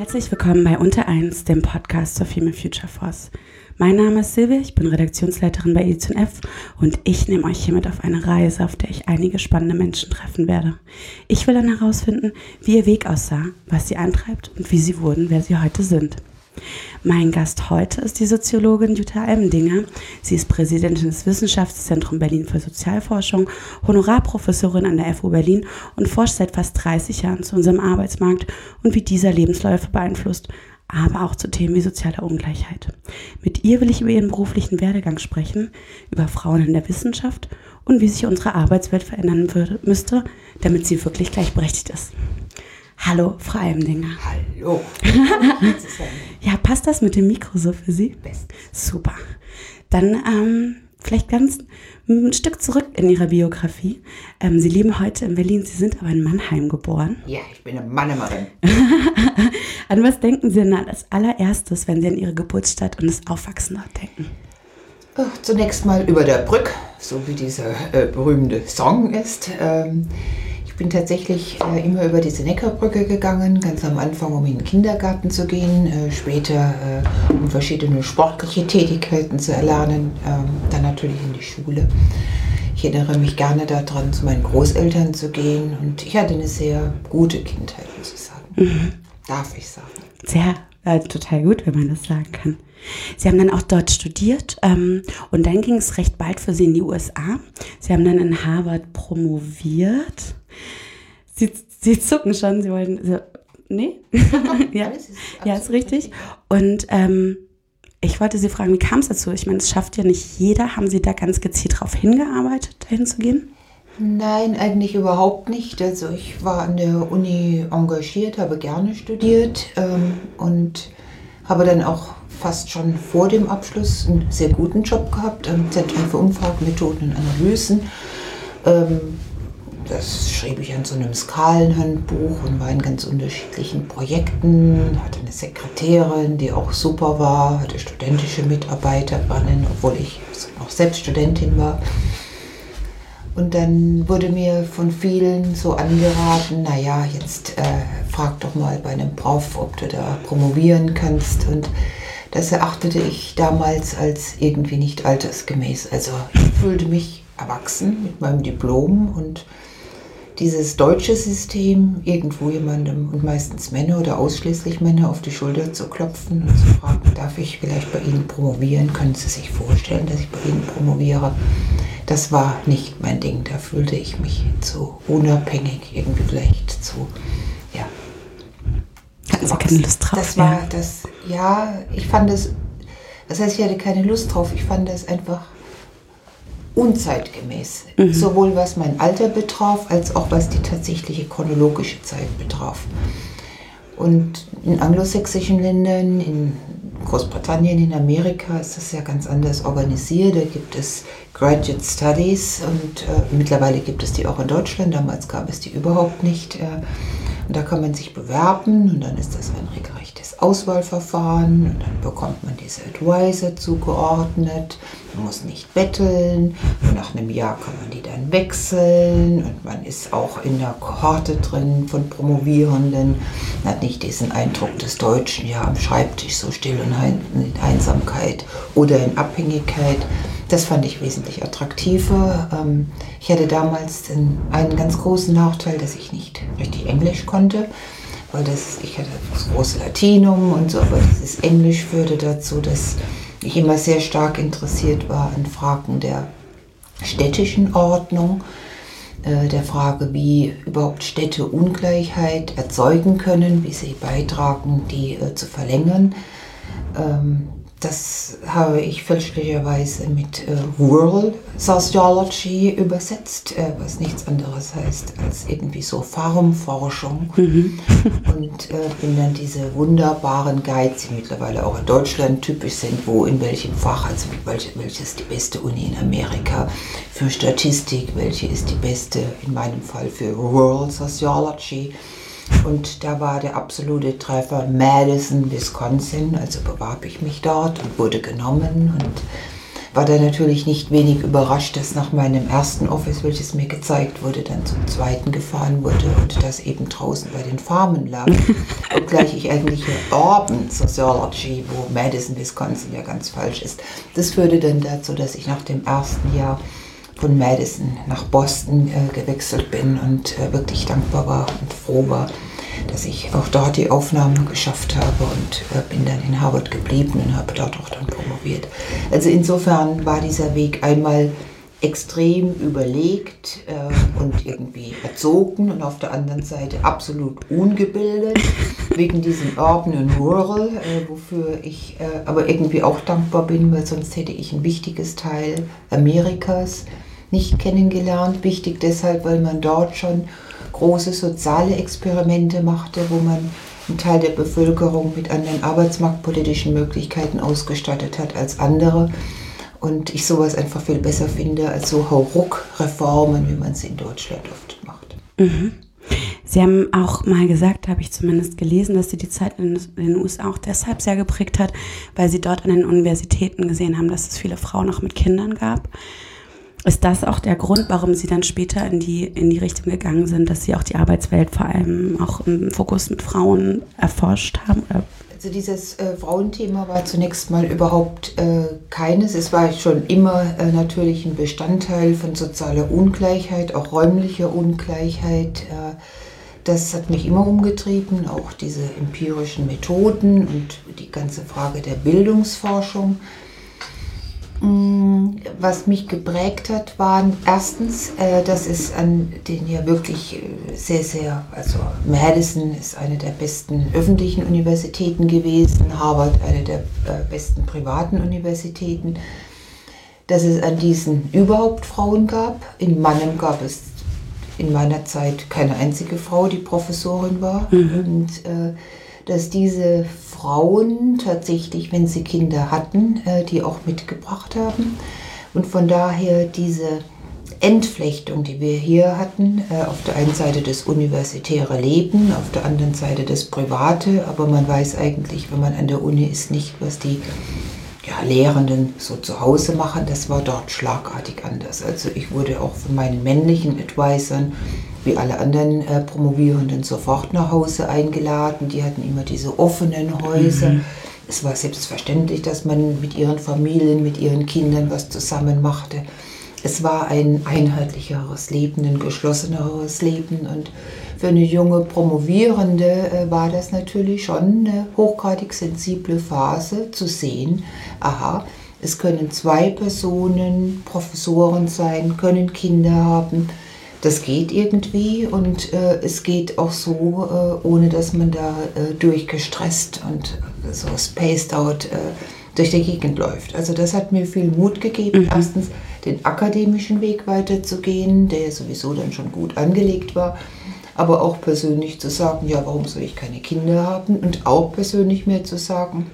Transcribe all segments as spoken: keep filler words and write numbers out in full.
Herzlich willkommen bei Unter eins, dem Podcast zur Female Future Force. Mein Name ist Silvia, ich bin Redaktionsleiterin bei Edition F und ich nehme euch hiermit auf eine Reise, auf der ich einige spannende Menschen treffen werde. Ich will dann herausfinden, wie ihr Weg aussah, was sie antreibt und wie sie wurden, wer sie heute sind. Mein Gast heute ist die Soziologin Jutta Almendinger. Sie ist Präsidentin des Wissenschaftszentrums Berlin für Sozialforschung, Honorarprofessorin an der F U Berlin und forscht seit fast dreißig Jahren zu unserem Arbeitsmarkt und wie dieser Lebensläufe beeinflusst, aber auch zu Themen wie soziale Ungleichheit. Mit ihr will ich über ihren beruflichen Werdegang sprechen, über Frauen in der Wissenschaft und wie sich unsere Arbeitswelt verändern würde, müsste, damit sie wirklich gleichberechtigt ist. Hallo, Frau Almendinger. Hallo. Ja, passt das mit dem Mikro so für Sie? Best. Super. Dann ähm, vielleicht ganz ein Stück zurück in Ihrer Biografie. Ähm, Sie leben heute in Berlin, Sie sind aber in Mannheim geboren. Ja, ich bin eine Mannheimerin. An was denken Sie denn als allererstes, wenn Sie an Ihre Geburtsstadt und das Aufwachsen dort denken? Ach, zunächst mal über der Brück, so wie dieser äh, berühmte Song ist. Ähm, Ich bin tatsächlich äh, immer über diese Neckarbrücke gegangen, ganz am Anfang, um in den Kindergarten zu gehen, äh, später äh, um verschiedene sportliche Tätigkeiten zu erlernen, ähm, dann natürlich in die Schule. Ich erinnere mich gerne daran, zu meinen Großeltern zu gehen und ich hatte eine sehr gute Kindheit, muss ich sagen. Mhm. Darf ich sagen. Sehr, äh, total gut, wenn man das sagen kann. Sie haben dann auch dort studiert ähm, und dann ging es recht bald für Sie in die U S A. Sie haben dann in Harvard promoviert. Sie, Sie zucken schon, Sie wollen, so, nee? Ja, Alles ist ja, ist richtig. Und ähm, ich wollte Sie fragen, wie kam es dazu? Ich meine, es schafft ja nicht jeder. Haben Sie da ganz gezielt darauf hingearbeitet, dahin zu gehen? Nein, eigentlich überhaupt nicht. Also ich war an der Uni engagiert, habe gerne studiert ähm, und habe dann auch fast schon vor dem Abschluss einen sehr guten Job gehabt am Zentrum für Umfragemethoden und Analysen. Ähm, das schrieb ich an so einem Skalenhandbuch und war in ganz unterschiedlichen Projekten. Hatte eine Sekretärin, die auch super war, hatte studentische Mitarbeiterinnen, obwohl ich noch selbst Studentin war. Und dann wurde mir von vielen so angeraten, naja, jetzt äh, frag doch mal bei einem Prof, ob du da promovieren kannst. Und das erachtete ich damals als irgendwie nicht altersgemäß. Also ich fühlte mich erwachsen mit meinem Diplom und dieses deutsche System, irgendwo jemandem und meistens Männer oder ausschließlich Männer auf die Schulter zu klopfen und zu fragen, darf ich vielleicht bei Ihnen promovieren? Können Sie sich vorstellen, dass ich bei Ihnen promoviere? Das war nicht mein Ding. Da fühlte ich mich zu unabhängig, irgendwie vielleicht zu, ja. Hatten Sie keine Lust drauf? Das war das, ja, ich fand es, das heißt, ich hatte keine Lust drauf. Ich fand es einfach unzeitgemäß. Mhm. Sowohl was mein Alter betraf, als auch was die tatsächliche chronologische Zeit betraf. Und in anglosächsischen Ländern, in Großbritannien, in Amerika ist das ja ganz anders organisiert. Da gibt es Graduate Studies und äh, mittlerweile gibt es die auch in Deutschland. Damals gab es die überhaupt nicht. Äh, und da kann man sich bewerben und dann ist das ein regelrechtes Auswahlverfahren und dann bekommt man diese Advisor zugeordnet. Man muss nicht betteln und nach einem Jahr kann man die dann wechseln und man ist auch in der Kohorte drin von Promovierenden. Man hat nicht diesen Eindruck des Deutschen, ja am Schreibtisch so still und in Einsamkeit oder in Abhängigkeit. Das fand ich wesentlich attraktiver. Ich hatte damals einen ganz großen Nachteil, dass ich nicht richtig Englisch konnte, weil das, ich hatte das große Latinum und so, aber dieses Englisch führte dazu, dass ich immer sehr stark interessiert war an Fragen der städtischen Ordnung, der Frage, wie überhaupt Städte Ungleichheit erzeugen können, wie sie beitragen, die zu verlängern. Das habe ich fälschlicherweise mit äh, Rural Sociology übersetzt, äh, was nichts anderes heißt als irgendwie so Farmforschung. Mhm. Und äh, bin dann diese wunderbaren Guides, die mittlerweile auch in Deutschland typisch sind, wo in welchem Fach, also welche, welche ist die beste Uni in Amerika für Statistik, welche ist die beste, in meinem Fall für Rural Sociology. Und da war der absolute Treffer Madison, Wisconsin, also bewarb ich mich dort und wurde genommen und war da natürlich nicht wenig überrascht, dass nach meinem ersten Office, welches mir gezeigt wurde, dann zum zweiten gefahren wurde und das eben draußen bei den Farmen lag. Obgleich ich eigentlich Urban Sociology, wo Madison, Wisconsin ja ganz falsch ist. Das führte dann dazu, dass ich nach dem ersten Jahr von Madison nach Boston äh, gewechselt bin und äh, wirklich dankbar war und froh war, dass ich auch dort die Aufnahme geschafft habe und äh, bin dann in Harvard geblieben und habe dort auch dann promoviert. Also insofern war dieser Weg einmal extrem überlegt äh, und irgendwie erzogen und auf der anderen Seite absolut ungebildet, wegen diesem Urban und Rural, äh, wofür ich äh, aber irgendwie auch dankbar bin, weil sonst hätte ich ein wichtiges Teil Amerikas nicht kennengelernt. Wichtig deshalb, weil man dort schon große soziale Experimente machte, wo man einen Teil der Bevölkerung mit anderen arbeitsmarktpolitischen Möglichkeiten ausgestattet hat als andere. Und ich sowas einfach viel besser finde als so Hauruck-Reformen, wie man sie in Deutschland oft macht. Mhm. Sie haben auch mal gesagt, habe ich zumindest gelesen, dass Sie die Zeit in den U S A auch deshalb sehr geprägt hat, weil Sie dort an den Universitäten gesehen haben, dass es viele Frauen auch mit Kindern gab. Ist das auch der Grund, warum Sie dann später in die, in die Richtung gegangen sind, dass Sie auch die Arbeitswelt vor allem auch im Fokus mit Frauen erforscht haben? Oder? Also dieses äh, Frauenthema war zunächst mal überhaupt äh, keines. Es war schon immer äh, natürlich ein Bestandteil von sozialer Ungleichheit, auch räumlicher Ungleichheit. Äh, das hat mich immer umgetrieben, auch diese empirischen Methoden und die ganze Frage der Bildungsforschung. Was mich geprägt hat, waren erstens, äh, dass es an den ja wirklich sehr, sehr, also Madison ist eine der besten öffentlichen Universitäten gewesen, Harvard eine der äh, besten privaten Universitäten, dass es an diesen überhaupt Frauen gab. In Mannheim gab es in meiner Zeit keine einzige Frau, die Professorin war. Mhm. Und äh, dass diese Frauen tatsächlich, wenn sie Kinder hatten, äh, die auch mitgebracht haben. Und von daher diese Entflechtung, die wir hier hatten, äh, auf der einen Seite das universitäre Leben, auf der anderen Seite das Private, aber man weiß eigentlich, wenn man an der Uni ist, nicht, was die ja, Lehrenden so zu Hause machen. Das war dort schlagartig anders. Also ich wurde auch von meinen männlichen Advisern wie alle anderen äh, Promovierenden sofort nach Hause eingeladen. Die hatten immer diese offenen Häuser. Mhm. Es war selbstverständlich, dass man mit ihren Familien, mit ihren Kindern was zusammen machte. Es war ein einheitlicheres Leben, ein geschlosseneres Leben. Und für eine junge Promovierende äh, war das natürlich schon eine hochgradig sensible Phase zu sehen, aha, es können zwei Personen Professoren sein, können Kinder haben. Das geht irgendwie und äh, es geht auch so, äh, ohne dass man da äh, durchgestresst und äh, so spaced out äh, durch die Gegend läuft. Also das hat mir viel Mut gegeben, mhm. erstens den akademischen Weg weiterzugehen, der sowieso dann schon gut angelegt war, aber auch persönlich zu sagen, ja, warum soll ich keine Kinder haben? Und auch persönlich mir zu sagen,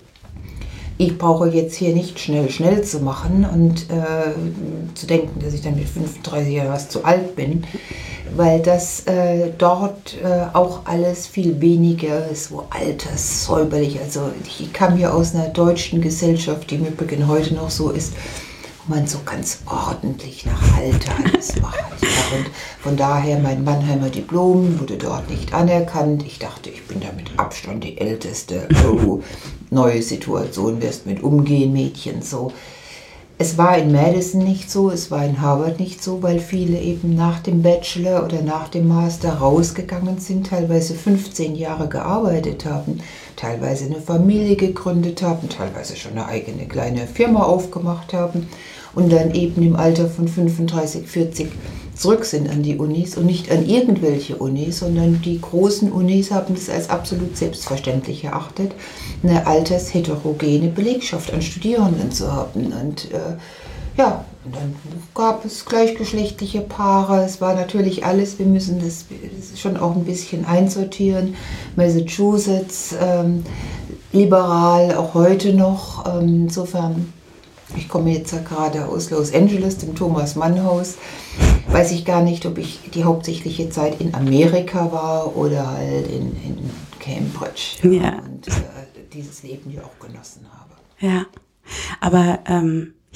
ich brauche jetzt hier nicht schnell, schnell zu machen und äh, zu denken, dass ich dann mit fünfunddreißig Jahren was zu alt bin, weil das äh, dort äh, auch alles viel weniger so alterssäuberlich. Also ich kam hier aus einer deutschen Gesellschaft, die im Übrigen heute noch so ist, wo man so ganz ordentlich nach Alter alles macht. Ja, und von daher, mein Mannheimer Diplom wurde dort nicht anerkannt. Ich dachte, ich bin da mit Abstand die Älteste. Oh, neue Situation, wirst mit umgehen, Mädchen, so. Es war in Madison nicht so, es war in Harvard nicht so, weil viele eben nach dem Bachelor oder nach dem Master rausgegangen sind, teilweise fünfzehn Jahre gearbeitet haben, teilweise eine Familie gegründet haben, teilweise schon eine eigene kleine Firma aufgemacht haben und dann eben im Alter von fünfunddreißig, vierzig zurück sind an die Unis und nicht an irgendwelche Unis, sondern die großen Unis haben das als absolut selbstverständlich erachtet, eine altersheterogene Belegschaft an Studierenden zu haben. Und äh, ja, und dann gab es gleichgeschlechtliche Paare. Es war natürlich alles, wir müssen das schon auch ein bisschen einsortieren. Massachusetts, ähm, liberal, auch heute noch. Ähm, insofern, ich komme jetzt ja gerade aus Los Angeles, dem Thomas Mann Haus. Weiß ich gar nicht, ob ich die hauptsächliche Zeit in Amerika war oder halt in, in Cambridge. Ja. Und äh, dieses Leben hier auch genossen habe. Ja, aber ähm,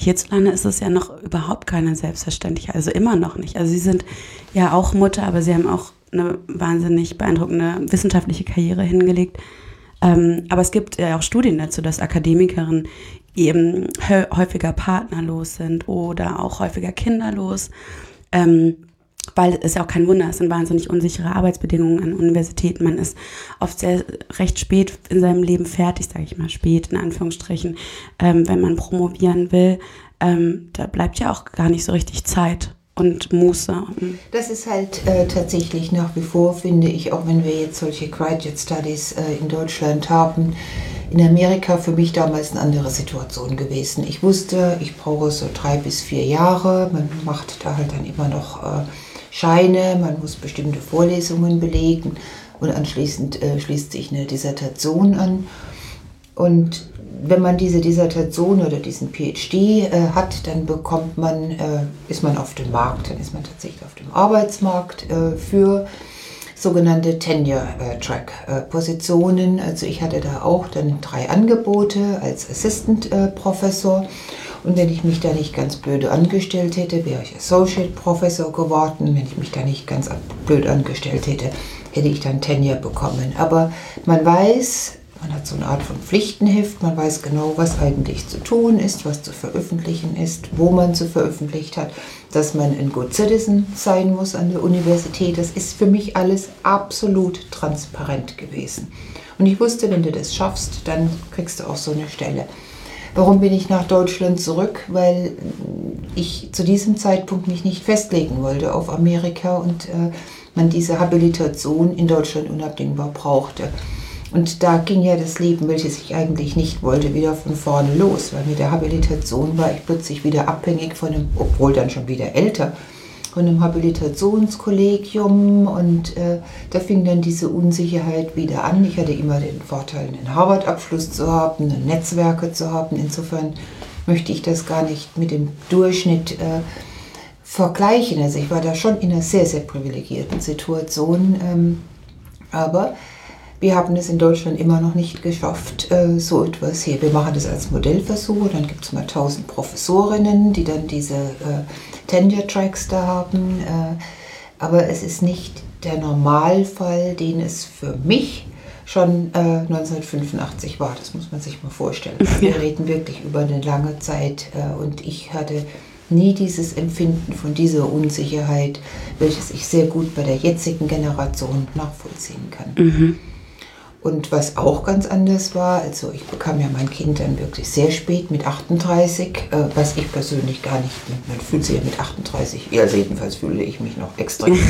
hierzulande ist es ja noch überhaupt keine Selbstverständlichkeit, also immer noch nicht. Also Sie sind ja auch Mutter, aber Sie haben auch eine wahnsinnig beeindruckende wissenschaftliche Karriere hingelegt. Ähm, aber es gibt ja auch Studien dazu, dass Akademikerinnen eben häufiger partnerlos sind oder auch häufiger kinderlos, ähm, weil es ja auch kein Wunder ist, es sind wahnsinnig unsichere Arbeitsbedingungen an Universitäten. Man ist oft sehr recht spät in seinem Leben fertig, sage ich mal, spät in Anführungsstrichen, ähm, wenn man promovieren will. Ähm, da bleibt ja auch gar nicht so richtig Zeit und Muße. Das ist halt äh, tatsächlich nach wie vor, finde ich, auch wenn wir jetzt solche Graduate Studies äh, in Deutschland haben, in Amerika für mich damals eine andere Situation gewesen. Ich wusste, ich brauche so drei bis vier Jahre. Man macht da halt dann immer noch äh, Scheine, man muss bestimmte Vorlesungen belegen und anschließend äh, schließt sich eine Dissertation an. Und wenn man diese Dissertation oder diesen P H D äh, hat, dann bekommt man, äh, ist man auf dem Markt, dann ist man tatsächlich auf dem Arbeitsmarkt äh, für sogenannte Tenure-Track-Positionen. Also ich hatte da auch dann drei Angebote als Assistant-Professor. Und wenn ich mich da nicht ganz blöd angestellt hätte, wäre ich Associate Professor geworden. Wenn ich mich da nicht ganz blöd angestellt hätte, hätte ich dann Tenure bekommen. Aber man weiß, man hat so eine Art von Pflichtenheft, man weiß genau, was eigentlich zu tun ist, was zu veröffentlichen ist, wo man zu veröffentlicht hat, dass man ein Good Citizen sein muss an der Universität. Das ist für mich alles absolut transparent gewesen. Und ich wusste, wenn du das schaffst, dann kriegst du auch so eine Stelle. Warum bin ich nach Deutschland zurück? Weil ich zu diesem Zeitpunkt mich nicht festlegen wollte auf Amerika und äh, man diese Habilitation in Deutschland unabdingbar brauchte. Und da ging ja das Leben, welches ich eigentlich nicht wollte, wieder von vorne los, weil mit der Habilitation war ich plötzlich wieder abhängig von einem, obwohl dann schon wieder älter, von einem Habilitationskollegium und äh, da fing dann diese Unsicherheit wieder an. Ich hatte immer den Vorteil, einen Harvard-Abschluss zu haben, Netzwerke zu haben. Insofern möchte ich das gar nicht mit dem Durchschnitt äh, vergleichen. Also ich war da schon in einer sehr, sehr privilegierten Situation, ähm, aber wir haben es in Deutschland immer noch nicht geschafft, so etwas hier. Wir machen das als Modellversuch, dann gibt es mal tausend Professorinnen, die dann diese äh, Tenure-Tracks da haben. Äh, aber es ist nicht der Normalfall, den es für mich schon äh, neunzehnhundertfünfundachtzig war. Das muss man sich mal vorstellen. Wir reden wirklich über eine lange Zeit äh, und ich hatte nie dieses Empfinden von dieser Unsicherheit, welches ich sehr gut bei der jetzigen Generation nachvollziehen kann. Mhm. Und was auch ganz anders war, also ich bekam ja mein Kind dann wirklich sehr spät mit achtunddreißig, äh, was ich persönlich gar nicht, man fühlt sich ja mit achtunddreißig, also jedenfalls fühle ich mich noch extra jung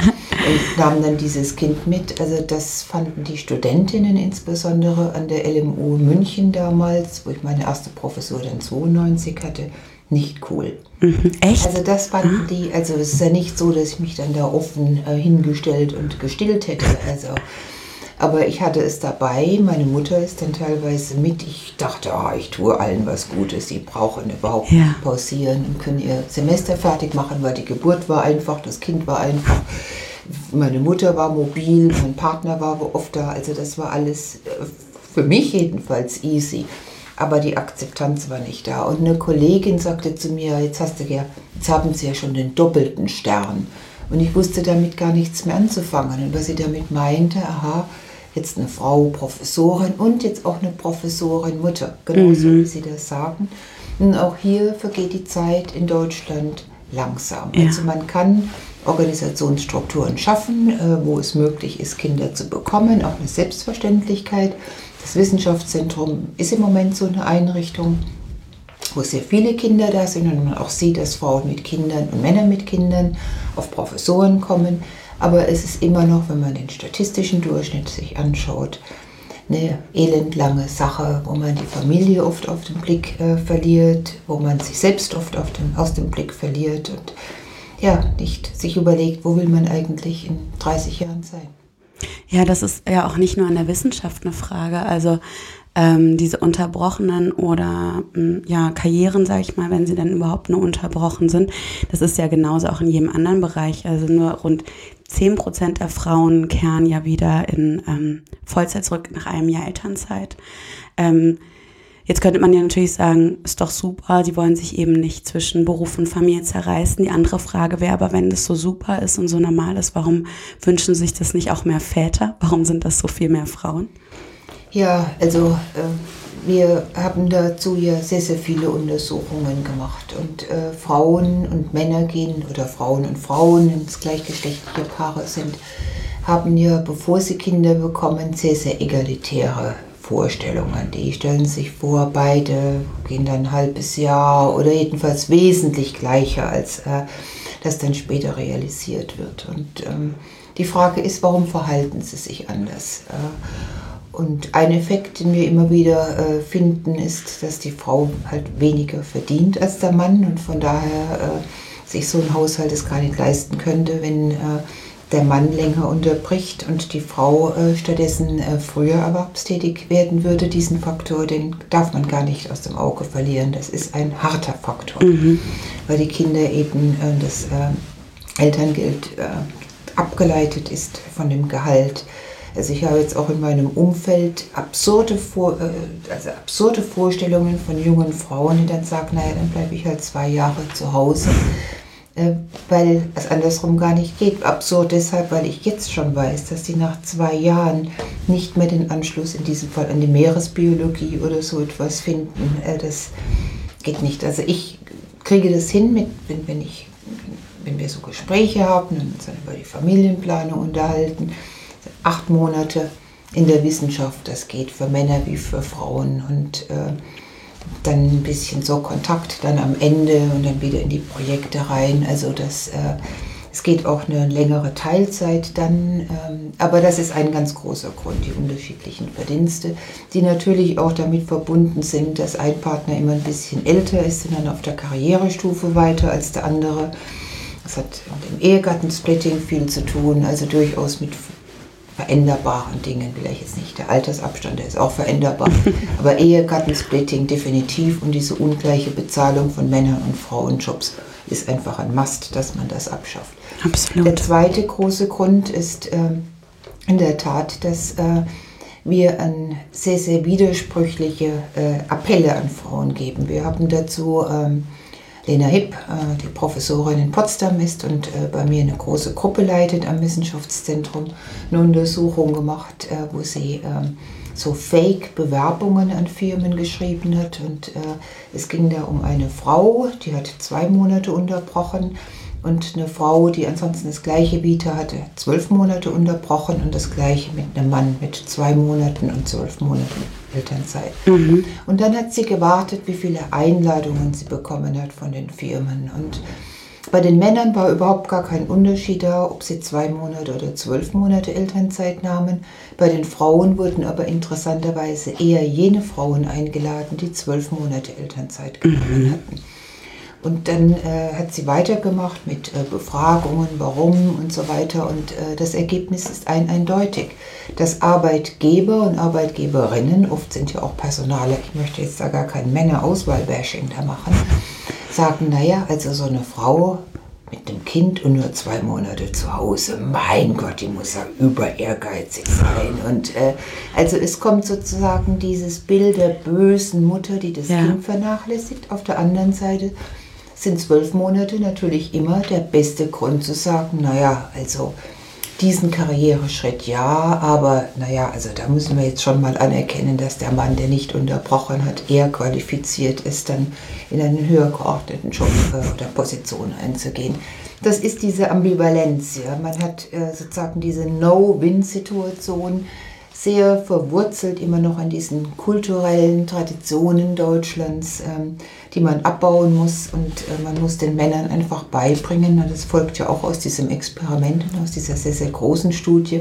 und nahm dann dieses Kind mit. Also das fanden die Studentinnen insbesondere an der L M U München damals, wo ich meine erste Professur dann zweiundneunzig hatte, nicht cool. Mhm, echt? Also das fanden ah. die, also es ist ja nicht so, dass ich mich dann da offen äh, hingestellt und gestillt hätte, also aber ich hatte es dabei, meine Mutter ist dann teilweise mit. Ich dachte, oh, ich tue allen was Gutes. Sie brauchen überhaupt ja. nicht pausieren und können ihr Semester fertig machen, weil die Geburt war einfach, das Kind war einfach. Meine Mutter war mobil, mein Partner war oft da. Also das war alles für mich jedenfalls easy. Aber die Akzeptanz war nicht da. Und eine Kollegin sagte zu mir, jetzt, hast du ja, jetzt haben Sie ja schon den doppelten Stern. Und ich wusste damit gar nichts mehr anzufangen. Und was sie damit meinte, aha, jetzt eine Frau Professorin und jetzt auch eine Professorin Mutter, genauso mhm. wie Sie das sagen. Und auch hier vergeht die Zeit in Deutschland langsam. Ja. Also man kann Organisationsstrukturen schaffen, wo es möglich ist, Kinder zu bekommen, auch eine Selbstverständlichkeit. Das Wissenschaftszentrum ist im Moment so eine Einrichtung, wo sehr viele Kinder da sind und man auch sieht, dass Frauen mit Kindern und Männer mit Kindern auf Professoren kommen. Aber es ist immer noch, wenn man den statistischen Durchschnitt sich anschaut, eine elendlange Sache, wo man die Familie oft auf den Blick äh, verliert, wo man sich selbst oft auf den, aus dem Blick verliert und ja, nicht sich überlegt, wo will man eigentlich in dreißig Jahren sein. Ja, das ist ja auch nicht nur in der Wissenschaft eine Frage. Also ähm, diese unterbrochenen oder ähm, ja Karrieren, sage ich mal, wenn sie dann überhaupt nur unterbrochen sind, das ist ja genauso auch in jedem anderen Bereich. Also nur rund zehn Prozent der Frauen kehren ja wieder in ähm, Vollzeit zurück nach einem Jahr Elternzeit. Ähm, Jetzt könnte man ja natürlich sagen, ist doch super, die wollen sich eben nicht zwischen Beruf und Familie zerreißen. Die andere Frage wäre aber, wenn das so super ist und so normal ist, warum wünschen sich das nicht auch mehr Väter? Warum sind das so viel mehr Frauen? Ja, also äh, wir haben dazu ja sehr, sehr viele Untersuchungen gemacht. Und äh, Frauen und Männer gehen, oder Frauen und Frauen, wenn es gleichgeschlechtliche Paare sind, haben ja, bevor sie Kinder bekommen, sehr, sehr egalitäre Vorstellungen. Die stellen sich vor, beide gehen dann ein halbes Jahr oder jedenfalls wesentlich gleicher, als äh, das dann später realisiert wird. Und ähm, die Frage ist, warum verhalten sie sich anders? Äh, und ein Effekt, den wir immer wieder äh, finden, ist, dass die Frau halt weniger verdient als der Mann und von daher äh, sich so ein Haushalt es gar nicht leisten könnte, wenn äh, der Mann länger unterbricht und die Frau äh, stattdessen äh, früher erwerbstätig werden würde. Diesen Faktor, den darf man gar nicht aus dem Auge verlieren. Das ist ein harter Faktor, mhm. weil die Kinder eben äh, das äh, Elterngeld äh, abgeleitet ist von dem Gehalt. Also ich habe jetzt auch in meinem Umfeld absurde, Vor äh, also absurde Vorstellungen von jungen Frauen, die dann sagen, naja, dann bleibe ich halt zwei Jahre zu Hause, weil es andersrum gar nicht geht. Absurd deshalb, weil ich jetzt schon weiß, dass die nach zwei Jahren nicht mehr den Anschluss in diesem Fall an die Meeresbiologie oder so etwas finden. Das geht nicht. Also ich kriege das hin, mit, wenn, wenn, ich, wenn wir so Gespräche haben und uns dann über die Familienplanung unterhalten. Acht Monate in der Wissenschaft, das geht für Männer wie für Frauen und äh, dann ein bisschen so Kontakt dann am Ende und dann wieder in die Projekte rein. Also das, äh, es geht auch eine längere Teilzeit dann, ähm, aber das ist ein ganz großer Grund, die unterschiedlichen Verdienste, die natürlich auch damit verbunden sind, dass ein Partner immer ein bisschen älter ist und dann auf der Karrierestufe weiter als der andere. Das hat mit dem Ehegattensplitting viel zu tun, also durchaus mit veränderbaren Dingen, vielleicht jetzt nicht der Altersabstand, der ist auch veränderbar, aber Ehegattensplitting definitiv und diese ungleiche Bezahlung von Männern- und Frauenjobs ist einfach ein Must, dass man das abschafft. Absolut. Der zweite große Grund ist äh, in der Tat, dass äh, wir an sehr, sehr widersprüchliche äh, Appelle an Frauen geben. Wir haben dazu ähm, Lena Hipp, äh, die Professorin in Potsdam ist und äh, bei mir eine große Gruppe leitet am Wissenschaftszentrum, eine Untersuchung gemacht, äh, wo sie äh, so Fake-Bewerbungen an Firmen geschrieben hat. Und äh, es ging da um eine Frau, die hat zwei Monate unterbrochen und eine Frau, die ansonsten das gleiche Vita hatte, zwölf Monate unterbrochen und das gleiche mit einem Mann mit zwei Monaten und zwölf Monaten Elternzeit. Mhm. Und dann hat sie gewartet, wie viele Einladungen sie bekommen hat von den Firmen. Und bei den Männern war überhaupt gar kein Unterschied da, ob sie zwei Monate oder zwölf Monate Elternzeit nahmen. Bei den Frauen wurden aber interessanterweise eher jene Frauen eingeladen, die zwölf Monate Elternzeit genommen mhm. hatten. Und dann äh, hat sie weitergemacht mit äh, Befragungen, warum und so weiter. Und äh, das Ergebnis ist ein, eindeutig, dass Arbeitgeber und Arbeitgeberinnen, oft sind ja auch Personale, ich möchte jetzt da gar kein Männerauswahl-Bashing da machen, sagen, naja, also so eine Frau mit dem Kind und nur zwei Monate zu Hause, mein Gott, die muss ja über ehrgeizig sein. Und äh, also es kommt sozusagen dieses Bild der bösen Mutter, die das ja. Kind vernachlässigt. Auf der anderen Seite sind zwölf Monate natürlich immer der beste Grund zu sagen, naja, also diesen Karriereschritt ja, aber naja, also da müssen wir jetzt schon mal anerkennen, dass der Mann, der nicht unterbrochen hat, eher qualifiziert ist, dann in einen höher geordneten Job äh, oder Position einzugehen. Das ist diese Ambivalenz, ja. Man hat äh, sozusagen diese No-Win-Situation sehr verwurzelt immer noch an diesen kulturellen Traditionen Deutschlands, ähm, die man abbauen muss und äh, man muss den Männern einfach beibringen, und das folgt ja auch aus diesem Experiment und aus dieser sehr, sehr großen Studie,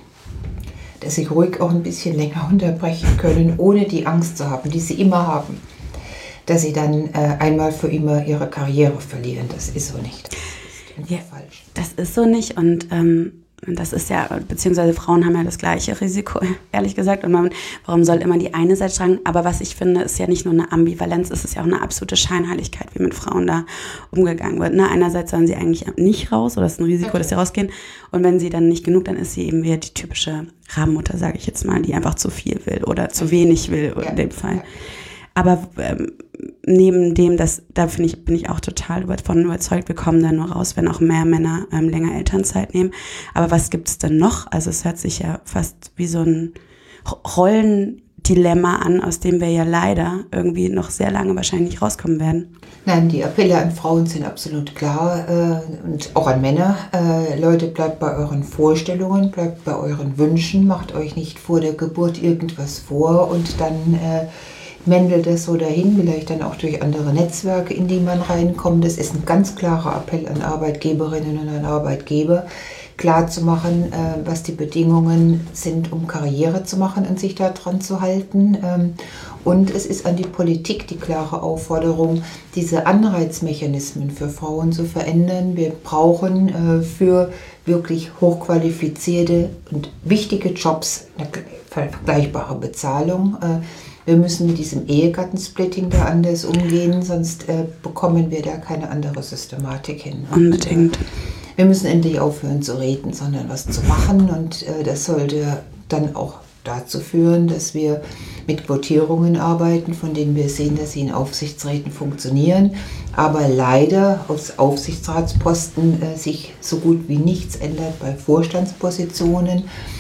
dass sie ruhig auch ein bisschen länger unterbrechen können, ohne die Angst zu haben, die sie immer haben, dass sie dann äh, einmal für immer ihre Karriere verlieren. Das ist so nicht. Das ist einfach ja, falsch. Das ist so nicht und ähm Und das ist ja, beziehungsweise Frauen haben ja das gleiche Risiko, ehrlich gesagt. Und man, warum soll immer die eine Seite tragen? Aber was ich finde, ist ja nicht nur eine Ambivalenz, es ist ja auch eine absolute Scheinheiligkeit, wie mit Frauen da umgegangen wird. Ne? Einerseits sollen sie eigentlich nicht raus, oder es ist ein Risiko, okay, dass sie rausgehen. Und wenn sie dann nicht genug, dann ist sie eben wieder die typische Rabenmutter, sage ich jetzt mal, die einfach zu viel will oder zu wenig will, ja, in dem Fall. Aber ähm, neben dem, das, da finde ich, bin ich auch total davon überzeugt, wir kommen da nur raus, wenn auch mehr Männer ähm, länger Elternzeit nehmen. Aber was gibt es denn noch? Also es hört sich ja fast wie so ein Rollendilemma an, aus dem wir ja leider irgendwie noch sehr lange wahrscheinlich nicht rauskommen werden. Nein, die Appelle an Frauen sind absolut klar äh, und auch an Männer. Äh, Leute, bleibt bei euren Vorstellungen, bleibt bei euren Wünschen, macht euch nicht vor der Geburt irgendwas vor und dann äh, mändelt es so dahin, vielleicht dann auch durch andere Netzwerke, in die man reinkommt. Das ist ein ganz klarer Appell an Arbeitgeberinnen und an Arbeitgeber, klar zu machen, äh, was die Bedingungen sind, um Karriere zu machen und sich da dran zu halten. Ähm, und es ist an die Politik die klare Aufforderung, diese Anreizmechanismen für Frauen zu verändern. Wir brauchen äh, für wirklich hochqualifizierte und wichtige Jobs eine vergleichbare Bezahlung. Äh, Wir müssen mit diesem Ehegattensplitting da anders umgehen, sonst äh, bekommen wir da keine andere Systematik hin. Und, Unbedingt. Äh, wir müssen endlich aufhören zu reden, sondern was zu machen. Und äh, das sollte dann auch dazu führen, dass wir mit Quotierungen arbeiten, von denen wir sehen, dass sie in Aufsichtsräten funktionieren. Aber leider aus Aufsichtsratsposten äh, sich so gut wie nichts ändert bei Vorstandspositionen.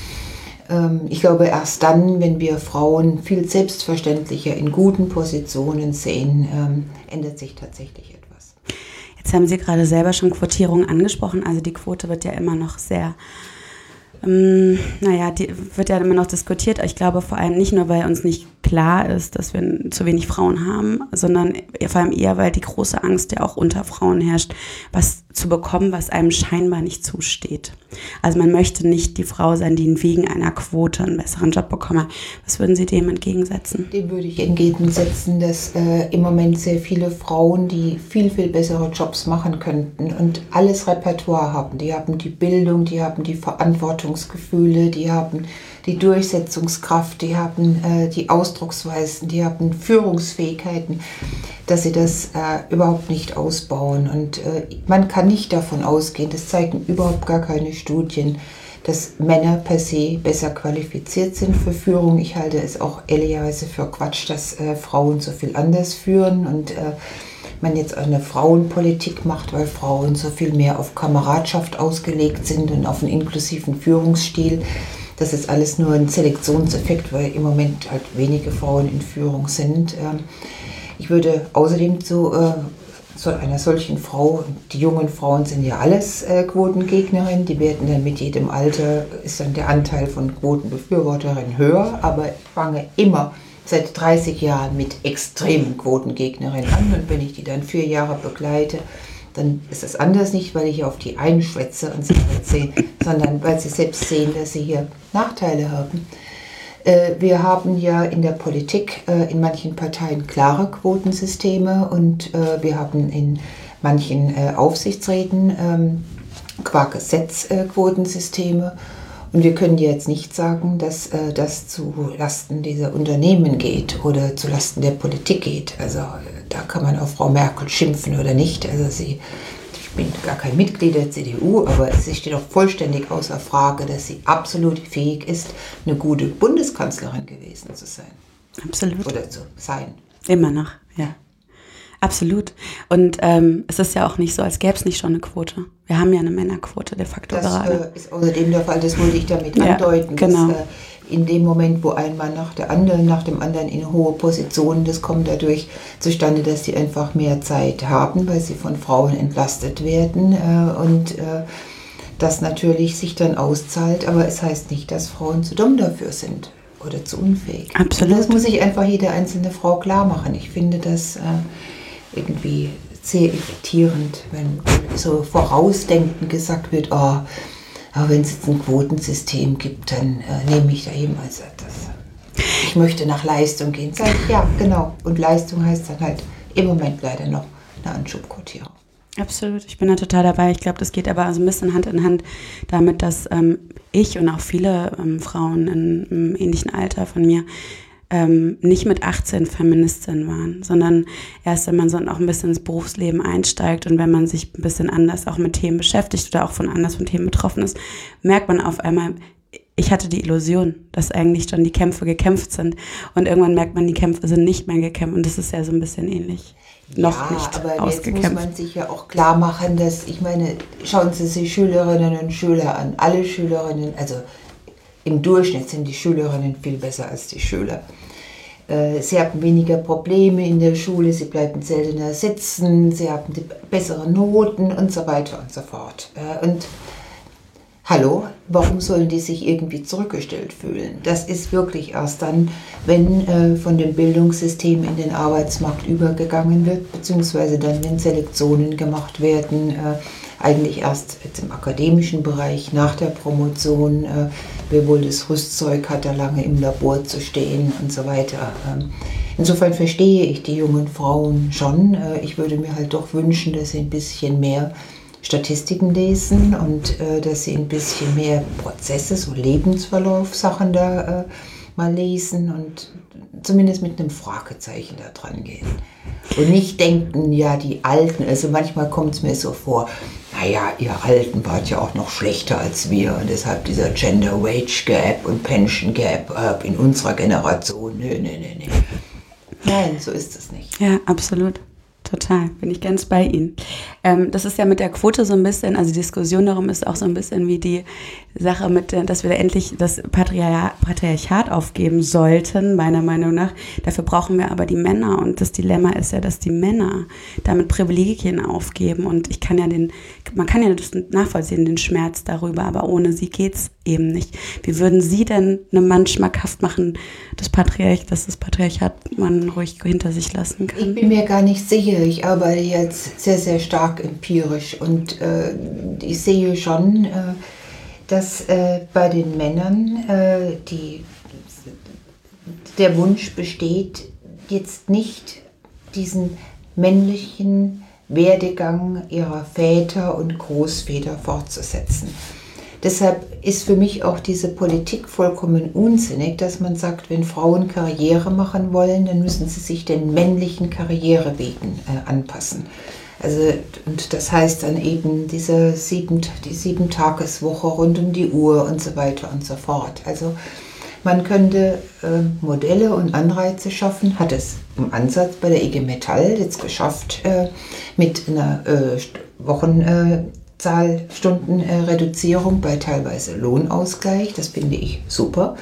Ich glaube, erst dann, wenn wir Frauen viel selbstverständlicher in guten Positionen sehen, ähm, ändert sich tatsächlich etwas. Jetzt haben Sie gerade selber schon Quotierung angesprochen. Also die Quote wird ja immer noch sehr, ähm, naja, die wird ja immer noch diskutiert. Ich glaube vor allem nicht nur, weil uns nicht klar ist, dass wir zu wenig Frauen haben, sondern vor allem eher, weil die große Angst ja auch unter Frauen herrscht, was zu bekommen, was einem scheinbar nicht zusteht. Also man möchte nicht die Frau sein, die wegen einer Quote einen besseren Job bekomme. Was würden Sie dem entgegensetzen? Dem würde ich entgegensetzen, dass äh, im Moment sehr viele Frauen, die viel, viel bessere Jobs machen könnten und alles Repertoire haben. Die haben die Bildung, die haben die Verantwortungsgefühle, die haben die Durchsetzungskraft, die haben äh, die Ausdrucksweisen, die haben Führungsfähigkeiten, dass sie das äh, überhaupt nicht ausbauen. Und äh, man kann nicht davon ausgehen, das zeigen überhaupt gar keine Studien, dass Männer per se besser qualifiziert sind für Führung. Ich halte es auch ehrlicherweise für Quatsch, dass äh, Frauen so viel anders führen und äh, man jetzt eine Frauenpolitik macht, weil Frauen so viel mehr auf Kameradschaft ausgelegt sind und auf einen inklusiven Führungsstil. Das ist alles nur ein Selektionseffekt, weil im Moment halt wenige Frauen in Führung sind. Ich würde außerdem zu, zu einer solchen Frau, die jungen Frauen sind ja alles Quotengegnerin, die werden dann mit jedem Alter, ist dann der Anteil von Quotenbefürworterinnen höher, aber ich fange immer seit dreißig Jahren mit extremen Quotengegnerinnen an und wenn ich die dann vier Jahre begleite, dann ist es anders, nicht weil ich auf die einschwätze und sie erzähle, sondern weil sie selbst sehen, dass sie hier Nachteile haben. Äh, wir haben ja in der Politik äh, in manchen Parteien klare Quotensysteme und äh, wir haben in manchen äh, Aufsichtsräten äh, qua Gesetz äh, Quotensysteme. Und wir können jetzt nicht sagen, dass äh, das zu Lasten dieser Unternehmen geht oder zu Lasten der Politik geht. Also da kann man auf Frau Merkel schimpfen oder nicht. Also sie, ich bin gar kein Mitglied der C D U, aber es steht auch vollständig außer Frage, dass sie absolut fähig ist, eine gute Bundeskanzlerin gewesen zu sein. Absolut. Oder zu sein. Immer noch, ja. Absolut. Und ähm, es ist ja auch nicht so, als gäbe es nicht schon eine Quote. Wir haben ja eine Männerquote de facto das, gerade. Das äh, ist außerdem der Fall, das wollte ich damit ja, andeuten. Genau. Dass, äh, in dem Moment, wo ein Mann nach der anderen, nach dem anderen in hohe Positionen, das kommt dadurch zustande, dass sie einfach mehr Zeit haben, weil sie von Frauen entlastet werden äh, und äh, das natürlich sich dann auszahlt. Aber es heißt nicht, dass Frauen zu dumm dafür sind oder zu unfähig. Absolut. Und das muss sich einfach jede einzelne Frau klar machen. Ich finde das äh, irgendwie sehr irritierend, wenn so vorausdenkend gesagt wird, oh, aber wenn es jetzt ein Quotensystem gibt, dann äh, nehme ich da jemals das. Ich möchte nach Leistung gehen. Sag ich, ja, genau. Und Leistung heißt dann halt im Moment leider noch eine Anschubquotierung. Absolut, ich bin da total dabei. Ich glaube, das geht aber so ein bisschen Hand in Hand damit, dass ähm, ich und auch viele ähm, Frauen in, im ähnlichen Alter von mir ähm, nicht mit achtzehn Feministin waren, sondern erst, wenn man so auch ein bisschen ins Berufsleben einsteigt und wenn man sich ein bisschen anders auch mit Themen beschäftigt oder auch von anders von Themen betroffen ist, merkt man auf einmal, ich hatte die Illusion, dass eigentlich schon die Kämpfe gekämpft sind und irgendwann merkt man, die Kämpfe sind nicht mehr gekämpft und das ist ja so ein bisschen ähnlich. Noch ja, nicht aber ausgekämpft. Jetzt muss man sich ja auch klar machen, dass, ich meine, schauen Sie sich Schülerinnen und Schüler an, alle Schülerinnen, also im Durchschnitt sind die Schülerinnen viel besser als die Schüler. Sie haben weniger Probleme in der Schule, sie bleiben seltener sitzen, sie haben die bessere Noten und so weiter und so fort. Und hallo, warum sollen die sich irgendwie zurückgestellt fühlen? Das ist wirklich erst dann, wenn äh, von dem Bildungssystem in den Arbeitsmarkt übergegangen wird, beziehungsweise dann, wenn Selektionen gemacht werden, äh, eigentlich erst jetzt im akademischen Bereich, nach der Promotion, äh, wer wohl das Rüstzeug hat, da lange im Labor zu stehen und so weiter. Ähm, insofern verstehe ich die jungen Frauen schon. Äh, ich würde mir halt doch wünschen, dass sie ein bisschen mehr Statistiken lesen und äh, dass sie ein bisschen mehr Prozesse, so Lebensverlaufssachen da äh, mal lesen und zumindest mit einem Fragezeichen da dran gehen. Und nicht denken, ja, die Alten, also manchmal kommt es mir so vor, naja, ihr Alten wart ja auch noch schlechter als wir und deshalb dieser Gender Wage Gap und Pension Gap äh, in unserer Generation. Nee, nee, nee, nee. Nein, so ist es nicht. Ja, absolut. Total, bin ich ganz bei Ihnen. Ähm, das ist ja mit der Quote so ein bisschen, also die Diskussion darum ist auch so ein bisschen wie die Sache mit, dass wir da endlich das Patriar- Patriarchat aufgeben sollten, meiner Meinung nach. Dafür brauchen wir aber die Männer und das Dilemma ist ja, dass die Männer damit Privilegien aufgeben und ich kann ja den, man kann ja das nachvollziehen, den Schmerz darüber, aber ohne sie geht's eben nicht. Wie würden Sie denn einem Mann schmackhaft machen, das Patriarch, dass das Patriarchat man ruhig hinter sich lassen kann? Ich bin mir gar nicht sicher. Ich arbeite jetzt sehr, sehr stark empirisch und äh, ich sehe schon, äh, dass äh, bei den Männern äh, die, der Wunsch besteht, jetzt nicht diesen männlichen Werdegang ihrer Väter und Großväter fortzusetzen. Deshalb ist für mich auch diese Politik vollkommen unsinnig, dass man sagt, wenn Frauen Karriere machen wollen, dann müssen sie sich den männlichen Karrierewegen äh, anpassen. Also, und das heißt dann eben diese sieben, die Sieben-Tages-Woche rund um die Uhr und so weiter und so fort. Also man könnte äh, Modelle und Anreize schaffen, hat es im Ansatz bei der I G Metall jetzt geschafft, äh, mit einer äh, Wochen... Äh, Zahlstundenreduzierung bei teilweise Lohnausgleich, das finde ich super,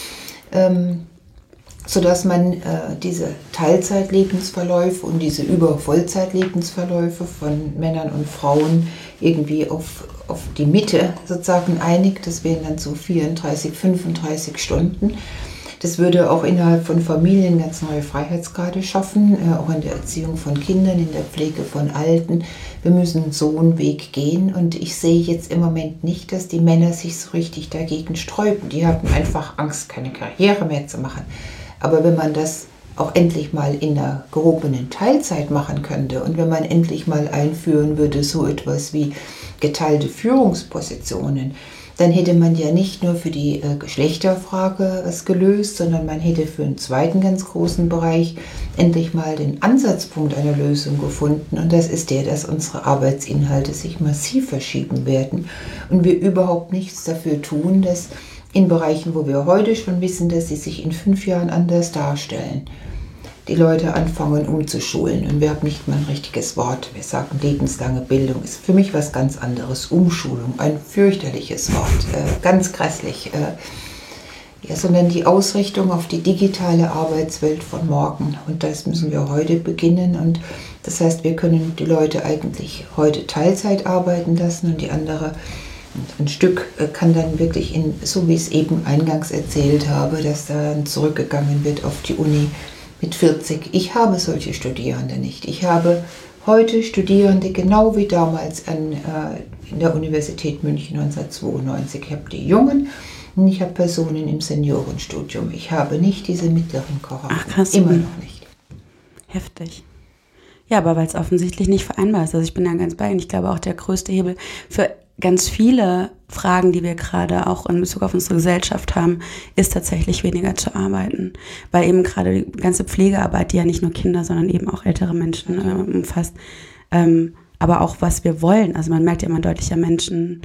ähm, sodass man äh, diese Teilzeitlebensverläufe und diese Über-Vollzeitlebensverläufe von Männern und Frauen irgendwie auf, auf die Mitte sozusagen einigt. Das wären dann so vierunddreißig, fünfunddreißig Stunden. Das würde auch innerhalb von Familien ganz neue Freiheitsgrade schaffen, äh, auch in der Erziehung von Kindern, in der Pflege von Alten. Wir müssen so einen Weg gehen und ich sehe jetzt im Moment nicht, dass die Männer sich so richtig dagegen sträuben. Die haben einfach Angst, keine Karriere mehr zu machen. Aber wenn man das auch endlich mal in einer gehobenen Teilzeit machen könnte und wenn man endlich mal einführen würde, so etwas wie geteilte Führungspositionen, dann hätte man ja nicht nur für die äh, Geschlechterfrage was gelöst, sondern man hätte für einen zweiten ganz großen Bereich endlich mal den Ansatzpunkt einer Lösung gefunden. Und das ist der, dass unsere Arbeitsinhalte sich massiv verschieben werden und wir überhaupt nichts dafür tun, dass in Bereichen, wo wir heute schon wissen, dass sie sich in fünf Jahren anders darstellen, die Leute anfangen umzuschulen. Und wir haben nicht mal ein richtiges Wort. Wir sagen, lebenslange Bildung ist für mich was ganz anderes. Umschulung, ein fürchterliches Wort, äh, ganz grässlich. Äh, ja, sondern die Ausrichtung auf die digitale Arbeitswelt von morgen. Und das müssen wir heute beginnen. Und das heißt, wir können die Leute eigentlich heute Teilzeit arbeiten lassen und die andere, ein Stück kann dann wirklich, in, so wie ich es eben eingangs erzählt habe, dass dann zurückgegangen wird auf die Uni, mit vierzig. Ich habe solche Studierende nicht. Ich habe heute Studierende genau wie damals an, äh, in der Universität München neunzehnhundertzweiundneunzig. Ich habe die Jungen und ich habe Personen im Seniorenstudium. Ich habe nicht diese mittleren Kohorten. Ach krass. Immer noch nicht. Heftig. Ja, aber weil es offensichtlich nicht vereinbar ist. Also ich bin da ganz bei Ihnen. Ich glaube auch der größte Hebel für ganz viele Fragen, die wir gerade auch in Bezug auf unsere Gesellschaft haben, ist tatsächlich weniger zu arbeiten. Weil eben gerade die ganze Pflegearbeit, die ja nicht nur Kinder, sondern eben auch ältere Menschen äh, umfasst, ähm, aber auch was wir wollen. Also man merkt ja immer deutlicher Menschen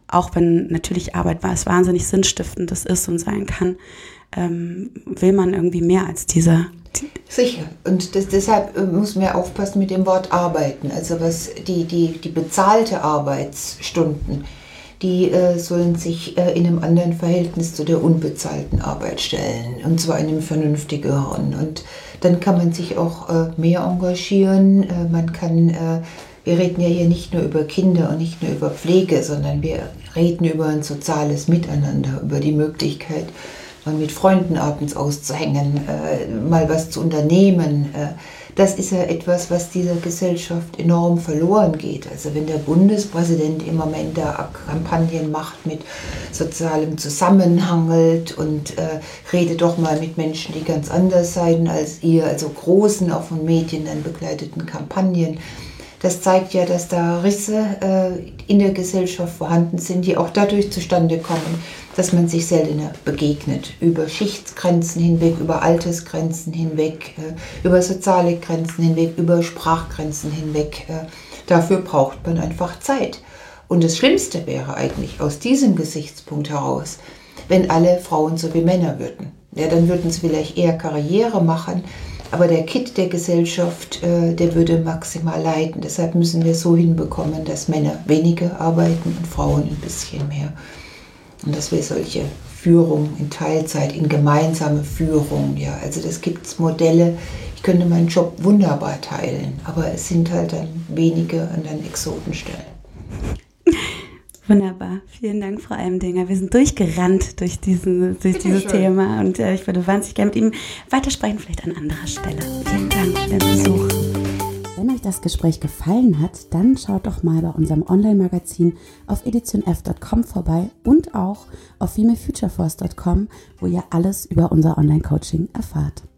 auch wenn natürlich Arbeit was wahnsinnig sinnstiftendes ist und sein kann, ähm, will man irgendwie mehr als dieser. Sicher. Und das, deshalb muss man aufpassen mit dem Wort arbeiten. Also was die, die, die bezahlte Arbeitsstunden, die äh, sollen sich äh, in einem anderen Verhältnis zu der unbezahlten Arbeit stellen. Und zwar in einem vernünftigeren. Und dann kann man sich auch äh, mehr engagieren. Äh, man kann, äh, wir reden ja hier nicht nur über Kinder und nicht nur über Pflege, sondern wir reden über ein soziales Miteinander, über die Möglichkeit, mal mit Freunden abends auszuhängen, äh, mal was zu unternehmen. Äh, das ist ja etwas, was dieser Gesellschaft enorm verloren geht. Also wenn der Bundespräsident im Moment da Kampagnen macht mit sozialem Zusammenhalt und äh, redet doch mal mit Menschen, die ganz anders seien als ihr, also großen, auch von Medien dann begleiteten Kampagnen. Das zeigt ja, dass da Risse äh, in der Gesellschaft vorhanden sind, die auch dadurch zustande kommen, dass man sich seltener begegnet, über Schichtsgrenzen hinweg, über Altersgrenzen hinweg, äh, über soziale Grenzen hinweg, über Sprachgrenzen hinweg. Äh, dafür braucht man einfach Zeit. Und das Schlimmste wäre eigentlich aus diesem Gesichtspunkt heraus, wenn alle Frauen so wie Männer würden. Ja, dann würden sie vielleicht eher Karriere machen, aber der Kitt der Gesellschaft, äh, der würde maximal leiden. Deshalb müssen wir so hinbekommen, dass Männer weniger arbeiten und Frauen ein bisschen mehr. Und dass wir solche Führung in Teilzeit, in gemeinsame Führung, ja, also das gibt es Modelle, ich könnte meinen Job wunderbar teilen, aber es sind halt dann wenige an den Exotenstellen. Wunderbar, vielen Dank, Frau Almdinger. Wir sind durchgerannt durch, diesen, durch dieses Thema und äh, ich würde wahnsinnig gerne mit Ihnen weitersprechen, vielleicht an anderer Stelle. Vielen Dank für den Besuch. Wenn euch das Gespräch gefallen hat, dann schaut doch mal bei unserem Online-Magazin auf edition f punkt com vorbei und auch auf female future force punkt com, wo ihr alles über unser Online-Coaching erfahrt.